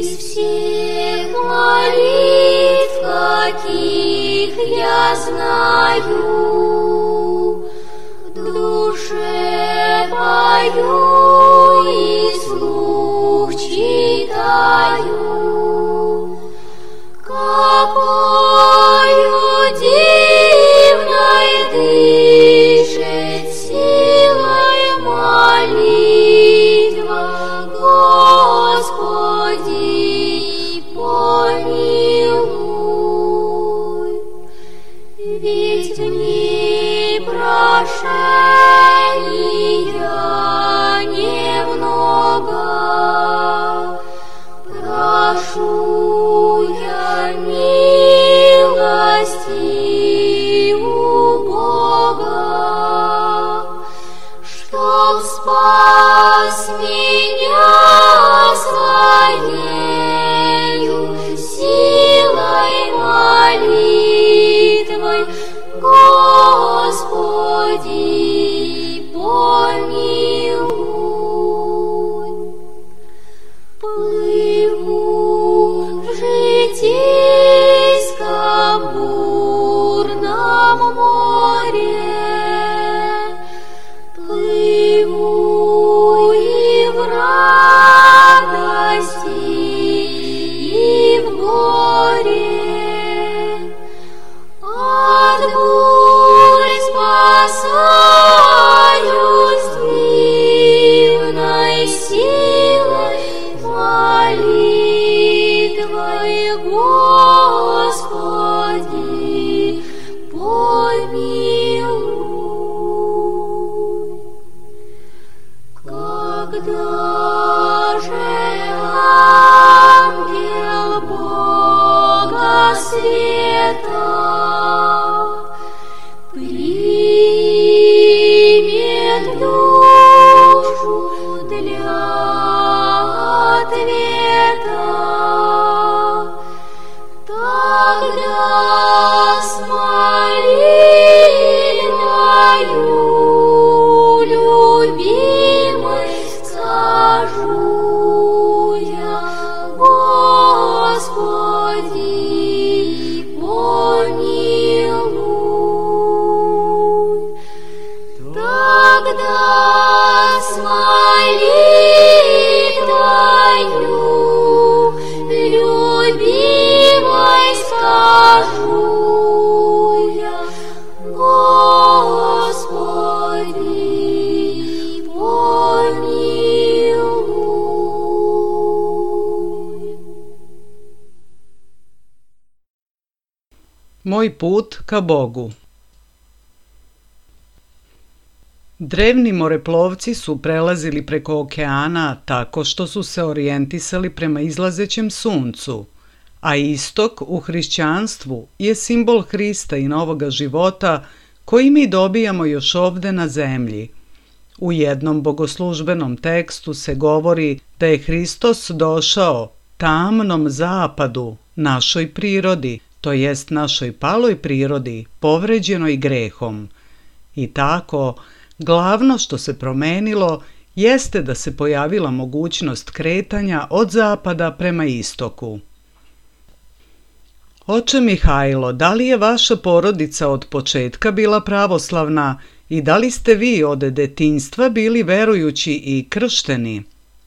Из всех молитв, каких я знаю, в душе пою и вслух читаю, какою дивной дышит силой молитва, Господи, помилуй. Ведь мне прошения немного, прошу я милости у Бога, чтоб спас меня своею силой молитвой, Господи, помилуй. Плыву в житейском бурном море, плыву и в радости, и в горе, от бурь спасаюсь дивной силой молитвой, Господи, помилуй. Когда же ангел Бога света примет душу для ответа, тогда с молитвою любимой скажу я: Господи, помилуй. Тогда с молитвою любимой скажу я: Господи, помилуй. Moj put ka Bogu. Drevni moreplovci su prelazili preko okeana tako što su se orijentisali prema izlazećem suncu, a istok u hrišćanstvu je simbol Hrista i novoga života koji mi dobijamo još ovde na zemlji. U jednom bogoslužbenom tekstu se govori da je Hristos došao tamnom zapadu, našoj prirodi, to jest našoj paloj prirodi, povređenoj grehom. I tako, glavno što se promenilo jeste da se pojavila mogućnost kretanja od zapada prema istoku. Oče Mihajlo, da li je vaša porodica od početka bila pravoslavna i da li ste vi od detinjstva bili verujući i kršteni?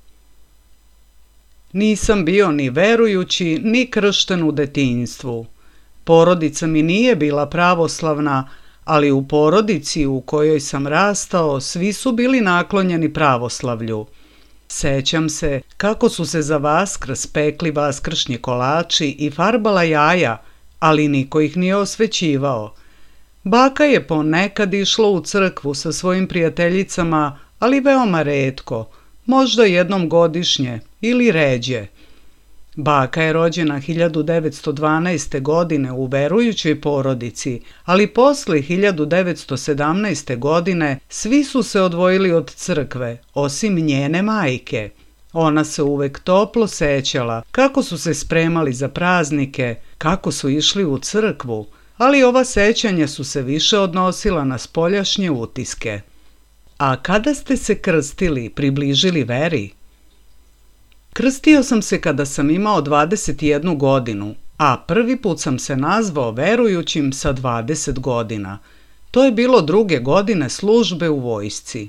Nisam bio ni verujući ni kršten u detinjstvu. Porodica mi nije bila pravoslavna, ali u porodici u kojoj sam rastao svi su bili naklonjeni pravoslavlju. Sećam se kako su se za Vaskrs pekli vaskršnji kolači i farbala jaja, ali niko ih nije osvećivao. Baka je ponekad išla u crkvu sa svojim prijateljicama, ali veoma retko, možda jednom godišnje ili ređe. Baka je rođena 1912. godine u verujućoj porodici, ali posle 1917. godine svi su se odvojili od crkve, osim njene majke. Ona se uvek toplo sećala kako su se spremali za praznike, kako su išli u crkvu, ali ova sećanja su se više odnosila na spoljašnje utiske. A kada ste se krstili, približili veri? Krstio sam se kada sam imao 21 godinu, a prvi put sam se nazvao verujućim sa 20 godina. To je bilo 2. godine službe u vojsci.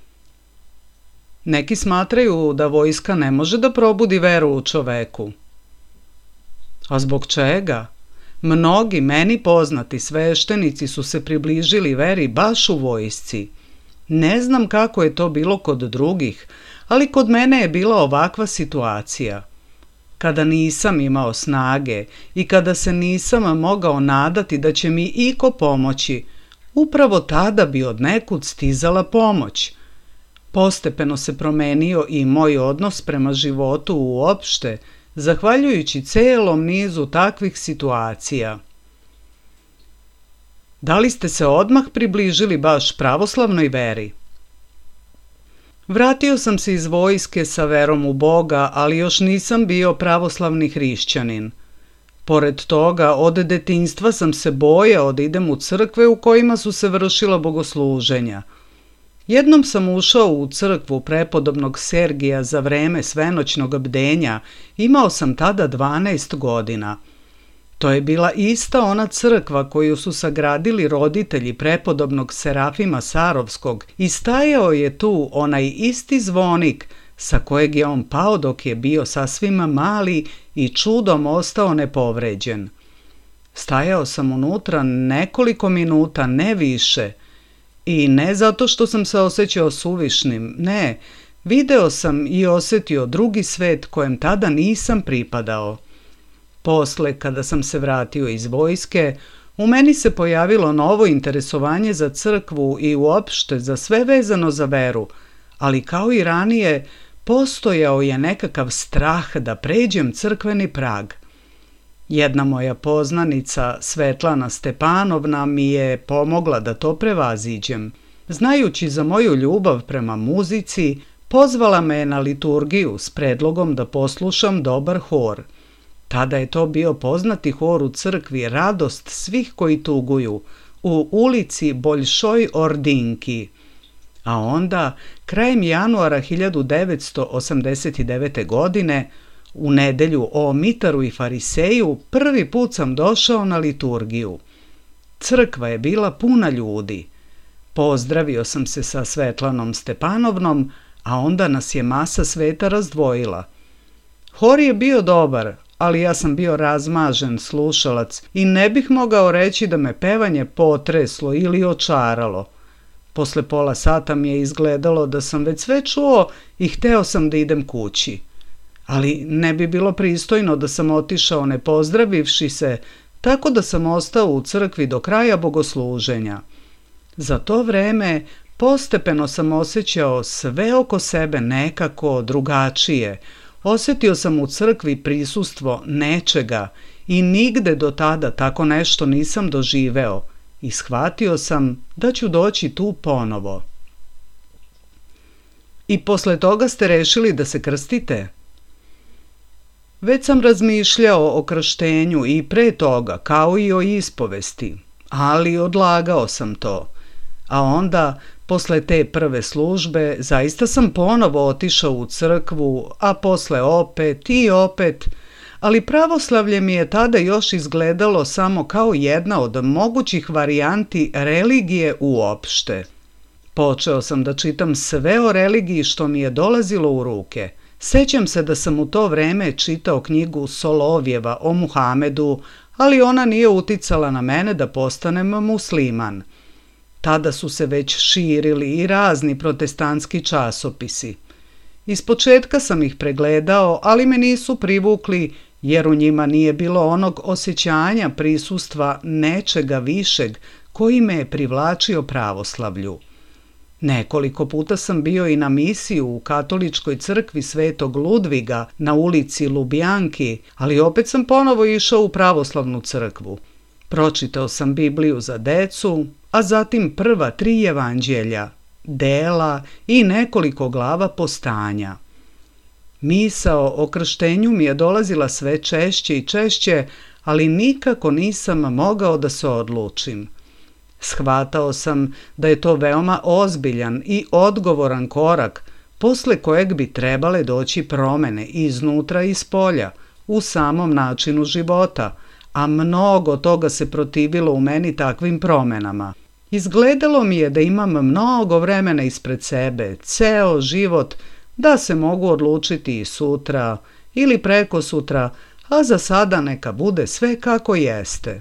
Neki smatraju da vojska ne može da probudi veru u čoveku. A zbog čega? Mnogi meni poznati sveštenici su se približili veri baš u vojsci. Ne znam kako je to bilo kod drugih, ali kod mene je bila ovakva situacija. Kada nisam imao snage i kada se nisam mogao nadati da će mi iko pomoći, upravo tada bi od nekud stizala pomoć. Postepeno se promenio i moj odnos prema životu uopšte, zahvaljujući celom nizu takvih situacija. Da li ste se odmah približili baš pravoslavnoj veri? Vratio sam se iz vojske sa verom u Boga, ali još nisam bio pravoslavni hrišćanin. Pored toga, od detinjstva sam se bojao da idem u crkve u kojima su se vršila bogosluženja. Jednom sam ušao u crkvu prepodobnog Sergija za vreme svenoćnog bdenja, imao sam tada 12 godina. To je bila ista ona crkva koju su sagradili roditelji prepodobnog Serafima Sarovskog i stajao je tu onaj isti zvonik sa kojeg je on pao dok je bio sasvim mali i čudom ostao nepovređen. Stajao sam unutra nekoliko minuta, ne više, i ne zato što sam se osjećao suvišnim, ne, video sam i osjetio drugi svet kojem tada nisam pripadao. Posle, kada sam se vratio iz vojske, u meni se pojavilo novo interesovanje za crkvu i uopšte za sve vezano za veru, ali kao i ranije, postojao je nekakav strah da pređem crkveni prag. Jedna moja poznanica, Svetlana Stepanovna, mi je pomogla da to prevaziđem. Znajući za moju ljubav prema muzici, pozvala me na liturgiju s predlogom da poslušam dobar hor. Tada je to bio poznati hor u crkvi Radost svih koji tuguju, u ulici Boljšoj Ordinki. A onda, krajem januara 1989. godine, u nedelju o Mitaru i Fariseju, prvi put sam došao na liturgiju. Crkva je bila puna ljudi. Pozdravio sam se sa Svetlanom Stepanovnom, a onda nas je masa sveta razdvojila. Hor je bio dobar, ali ja sam bio razmažen slušalac i ne bih mogao reći da me pevanje potreslo ili očaralo. Posle pola sata mi je izgledalo da sam već sve čuo i hteo sam da idem kući. Ali ne bi bilo pristojno da sam otišao ne pozdravivši se, tako da sam ostao u crkvi do kraja bogosluženja. Za to vreme postepeno sam osjećao sve oko sebe nekako drugačije. Osjetio sam u crkvi prisustvo nečega i nigde do tada tako nešto nisam doživeo i shvatio sam da ću doći tu ponovo. I posle toga ste rešili da se krstite? Već sam razmišljao o krštenju i pre toga, kao i o ispovesti, ali odlagao sam to. A onda, posle te prve službe, zaista sam ponovo otišao u crkvu, a posle opet i opet, ali pravoslavlje mi je tada još izgledalo samo kao jedna od mogućih varijanti religije uopšte. Počeo sam da čitam sve o religiji što mi je dolazilo u ruke. Sećam se da sam u to vreme čitao knjigu Solovjeva o Muhamedu, ali ona nije uticala na mene da postanem musliman. Tada su se već širili i razni protestantski časopisi. Ispočetka sam ih pregledao, ali me nisu privukli jer u njima nije bilo onog osjećanja prisustva nečega višeg koji me je privlačio pravoslavlju. Nekoliko puta sam bio i na misiju u katoličkoj crkvi Svetog Ludviga na ulici Lubjanki, ali opet sam ponovo išao u pravoslavnu crkvu. Pročitao sam Bibliju za decu, a zatim prva 3 evanđelja, dela i nekoliko glava postanja. Misao o krštenju mi je dolazila sve češće i češće, ali nikako nisam mogao da se odlučim. Shvatao sam da je to veoma ozbiljan i odgovoran korak, posle kojeg bi trebale doći promene iznutra i spolja, u samom načinu života, a mnogo toga se protivilo u meni takvim promenama. Izgledalo mi je da imam mnogo vremena ispred sebe, ceo život, da se mogu odlučiti i sutra ili prekosutra, a za sada neka bude sve kako jeste.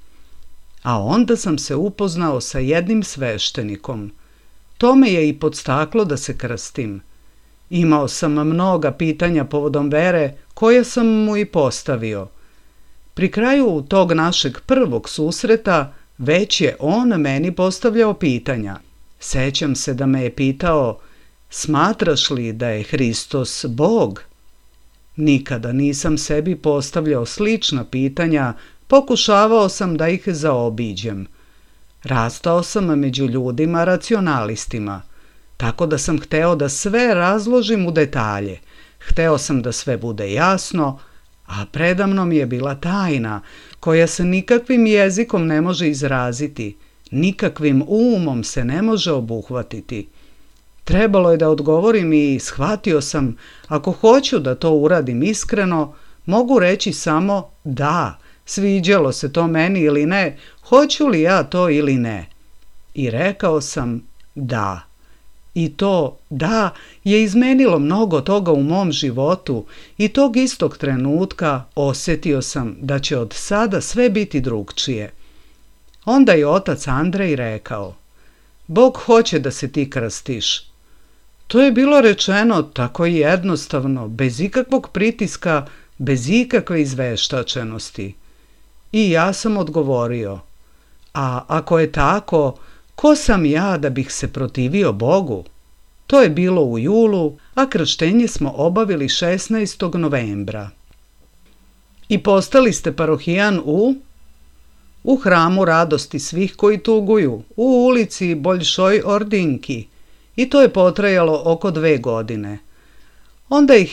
A onda sam se upoznao sa jednim sveštenikom. To me je i podstaklo da se krstim. Imao sam mnoga pitanja povodom vere koje sam mu i postavio. Pri kraju tog našeg prvog susreta već je on meni postavljao pitanja. Sećam se da me je pitao: smatraš li da je Hristos Bog? Nikada nisam sebi postavljao slična pitanja, pokušavao sam da ih zaobiđem. Rastao sam među ljudima racionalistima, tako da sam hteo da sve razložim u detalje. Hteo sam da sve bude jasno, a predamnom je bila tajna koja se nikakvim jezikom ne može izraziti, nikakvim umom se ne može obuhvatiti. Trebalo je da odgovorim i shvatio sam, ako hoću da to uradim iskreno, mogu reći samo da, sviđalo se to meni ili ne, hoću li ja to ili ne. I rekao sam da. I to da je izmenilo mnogo toga u mom životu i tog istog trenutka osjetio sam da će od sada sve biti drugčije. Onda je otac Andrej rekao: Bog hoće da se ti krstiš. To je bilo rečeno tako jednostavno, bez ikakvog pritiska, bez ikakve izveštačenosti. I ja sam odgovorio: a ako je tako, ko sam ja da bih se protivio Bogu? To je bilo u julu, a krštenje smo obavili 16. novembra. I postali ste parohijan u hramu radosti svih koji tuguju, u ulici Boljšoj Ordinki. I to je potrajalo oko 2 godine. Onda je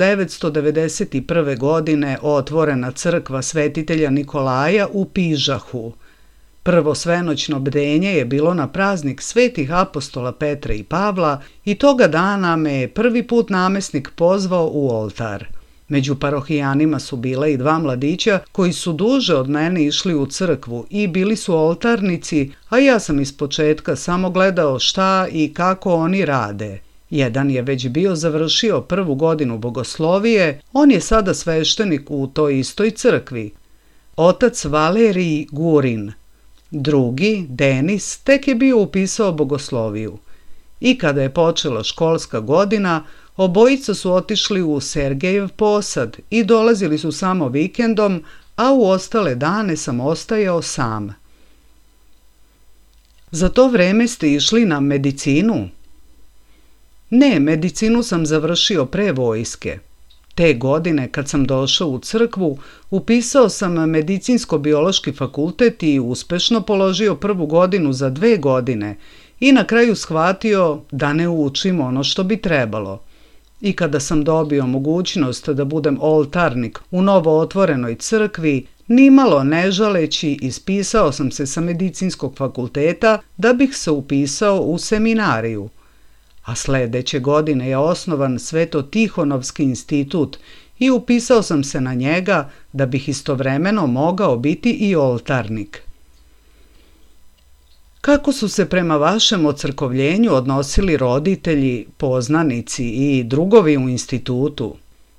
1991. godine otvorena crkva svetitelja Nikolaja u Pižahu. Prvo svenoćno bdenje je bilo na praznik svetih apostola Petra i Pavla i toga dana me je prvi put namesnik pozvao u oltar. Među parohijanima su bila i 2 mladića koji su duže od mene išli u crkvu i bili su oltarnici, a ja sam ispočetka samo gledao šta i kako oni rade. Jedan je već bio završio 1. godinu bogoslovije, on je sada sveštenik u toj istoj crkvi. Otac Valerij Gurin. Drugi, Denis, tek je bio upisao bogosloviju. I kada je počela školska godina, obojica su otišli u Sergejev posad i dolazili su samo vikendom, a u ostale dane sam ostajao sam. Za to vreme ste išli na medicinu? Ne, medicinu sam završio pre vojske. Te godine, kad sam došao u crkvu, upisao sam medicinsko-biološki fakultet i uspešno položio 1. godinu za 2 godine i na kraju shvatio da ne učim ono što bi trebalo. I kada sam dobio mogućnost da budem oltarnik u novo otvorenoj crkvi, nimalo ne žaleći ispisao sam se sa medicinskog fakulteta da bih se upisao u seminariju. A sledeće godine je osnovan Sveto-Tihonovski institut i upisao sam se na njega da bih istovremeno mogao biti i oltarnik. Kako su se prema vašem ocrkovljenju odnosili roditelji, poznanici i drugovi u institutu?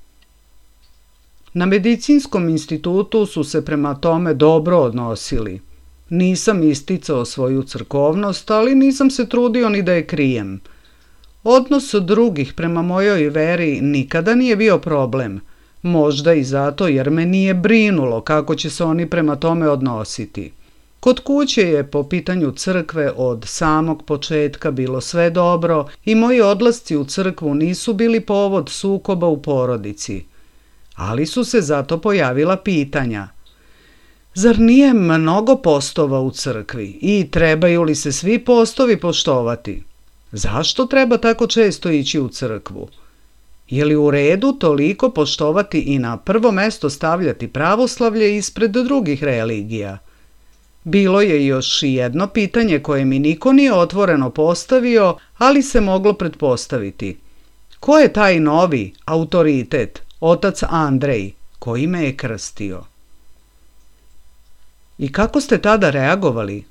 Na medicinskom institutu su se prema tome dobro odnosili. Nisam isticao svoju crkovnost, ali nisam se trudio ni da je krijem. Odnos drugih prema mojoj veri nikada nije bio problem, možda i zato jer me nije brinulo kako će se oni prema tome odnositi. Kod kuće je po pitanju crkve od samog početka bilo sve dobro i moji odlasci u crkvu nisu bili povod sukoba u porodici, ali su se zato pojavila pitanja. Zar nije mnogo postova u crkvi i trebaju li se svi postovi poštovati? Zašto treba tako često ići u crkvu? Je li u redu toliko poštovati i na prvo mesto stavljati pravoslavlje ispred drugih religija? Bilo je još i jedno pitanje koje mi niko nije otvoreno postavio, ali se moglo pretpostaviti. Ko je taj novi autoritet, otac Andrej, koji me je krstio? I kako ste tada reagovali?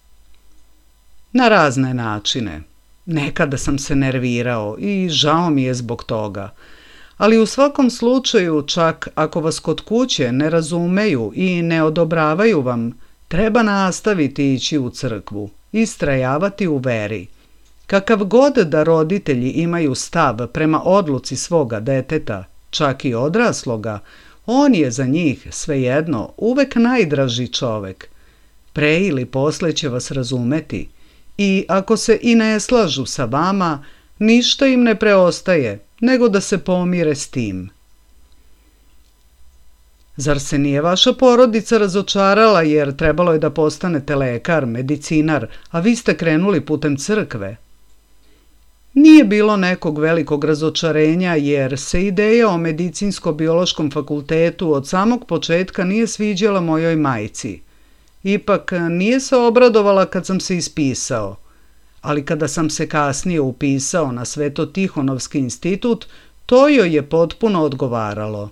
Na razne načine. Nekada sam se nervirao i žao mi je zbog toga. Ali u svakom slučaju, čak ako vas kod kuće ne razumeju i ne odobravaju vam, treba nastaviti ići u crkvu, istrajavati u veri. Kakav god da roditelji imaju stav prema odluci svoga deteta, čak i odrasloga, on je za njih, svejedno, uvek najdraži čovek. Pre ili posle će vas razumeti i ako se i ne slažu sa vama, ništa im ne preostaje nego da se pomire s tim. Zar se nije vaša porodica razočarala jer trebalo je da postanete lekar, medicinar, a vi ste krenuli putem crkve? Nije bilo nekog velikog razočarenja jer se ideja o medicinsko-biološkom fakultetu od samog početka nije sviđala mojoj majci. Ipak nije se obradovala kad sam se ispisao, ali kada sam se kasnije upisao na Sveto-Tihonovski institut, to joj je potpuno odgovaralo.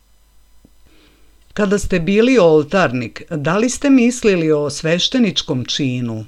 Kada ste bili oltarnik, da li ste mislili o svešteničkom činu?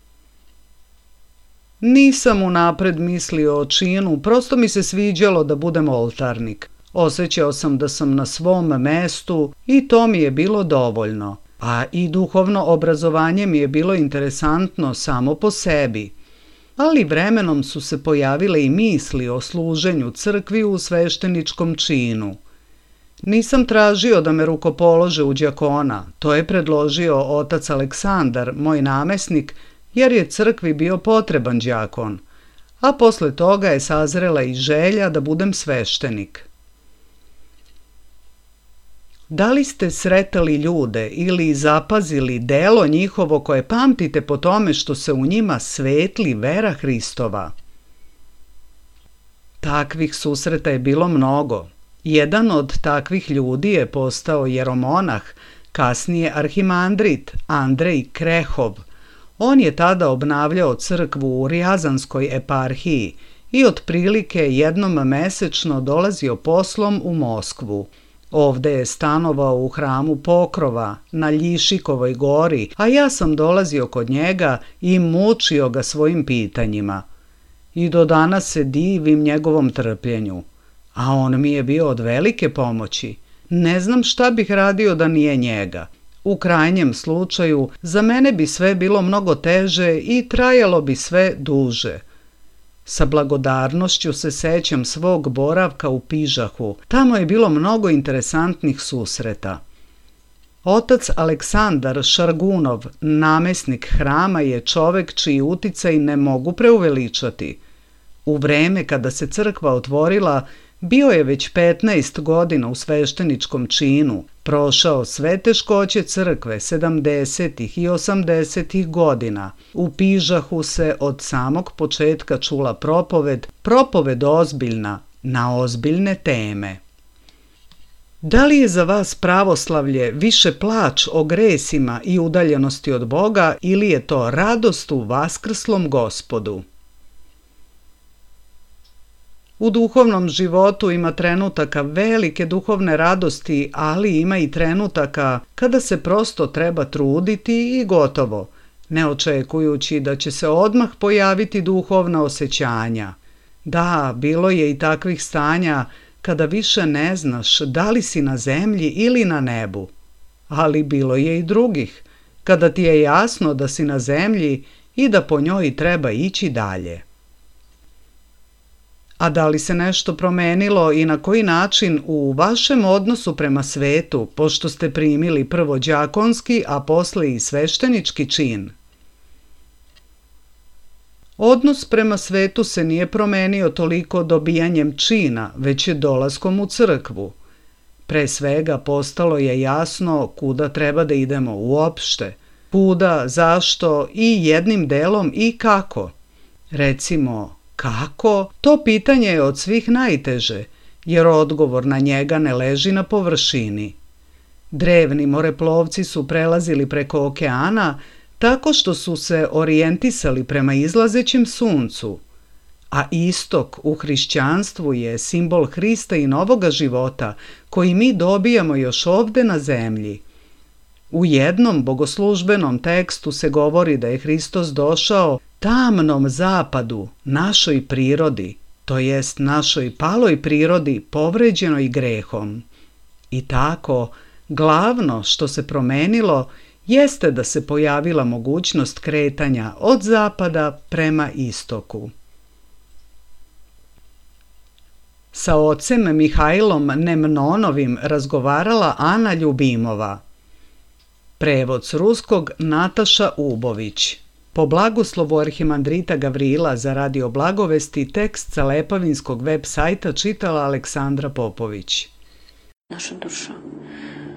Nisam unapred mislio o činu, prosto mi se sviđalo da budem oltarnik. Osjećao sam da sam na svom mestu i to mi je bilo dovoljno. A i duhovno obrazovanje mi je bilo interesantno samo po sebi. Ali vremenom su se pojavile i misli o služenju crkvi u svešteničkom činu. Nisam tražio da me rukopolože u đakona, to je predložio otac Aleksandar, moj namesnik, jer je crkvi bio potreban đakon, a posle toga je sazrela i želja da budem sveštenik. Da li ste sretali ljude ili zapazili delo njihovo koje pamtite po tome što se u njima svetli vera Hristova? Takvih susreta je bilo mnogo. Jedan od takvih ljudi je postao jeromonah, kasnije arhimandrit Andrej Krehov. On je tada obnavljao crkvu u Rijazanskoj eparhiji i otprilike jednom mesečno dolazio poslom u Moskvu. Ovde je stanovao u hramu Pokrova na Ljišikovoj gori, a ja sam dolazio kod njega i mučio ga svojim pitanjima. I do danas se divim njegovom trpljenju. A on mi je bio od velike pomoći. Ne znam šta bih radio da nije njega. U krajnjem slučaju, za mene bi sve bilo mnogo teže i trajalo bi sve duže. Sa blagodarnošću se sećam svog boravka u Pižahu. Tamo je bilo mnogo interesantnih susreta. Otac Aleksandar Šargunov, namesnik hrama, je čovek čiji uticaj ne mogu preuveličati. U vreme kada se crkva otvorila, bio je već 15 godina u svešteničkom činu, prošao sve teškoće crkve 70. i 80. godina. U Pižahu se od samog početka čula propoved ozbiljna, na ozbiljne teme. Da li je za vas pravoslavlje više plač o gresima i udaljenosti od Boga ili je to radost u vaskrslom Gospodu? U duhovnom životu ima trenutaka velike duhovne radosti, ali ima i trenutaka kada se prosto treba truditi i gotovo, ne očekujući da će se odmah pojaviti duhovna osjećanja. Da, bilo je i takvih stanja kada više ne znaš da li si na zemlji ili na nebu. Ali bilo je i drugih, kada ti je jasno da si na zemlji i da po njoj treba ići dalje. A da li se nešto promenilo i na koji način u vašem odnosu prema svetu, pošto ste primili prvo đakonski, a posle i sveštenički čin? Odnos prema svetu se nije promenio toliko dobijanjem čina, već je dolaskom u crkvu. Pre svega postalo je jasno kuda treba da idemo uopšte, kuda, zašto i jednim delom i kako. Recimo, kako? To pitanje je od svih najteže, jer odgovor na njega ne leži na površini. Drevni moreplovci su prelazili preko okeana tako što su se orijentisali prema izlazećem suncu, a istok u hrišćanstvu je simbol Hrista i novoga života koji mi dobijamo još ovde na zemlji. U jednom bogoslužbenom tekstu se govori da je Hristos došao tamnom zapadu, našoj prirodi, to jest našoj paloj prirodi povređenoj grehom. I tako, glavno što se promenilo jeste da se pojavila mogućnost kretanja od zapada prema istoku. Sa ocem Mihajlom Nemnonovim razgovarala Ana Ljubimova. Prevod s ruskog Nataša Ubović. Po blagoslovu arhimandrita Gavrila za Radio Blagovesti tekst sa Lepavinskog web sajta čitala Aleksandra Popović. Naša duša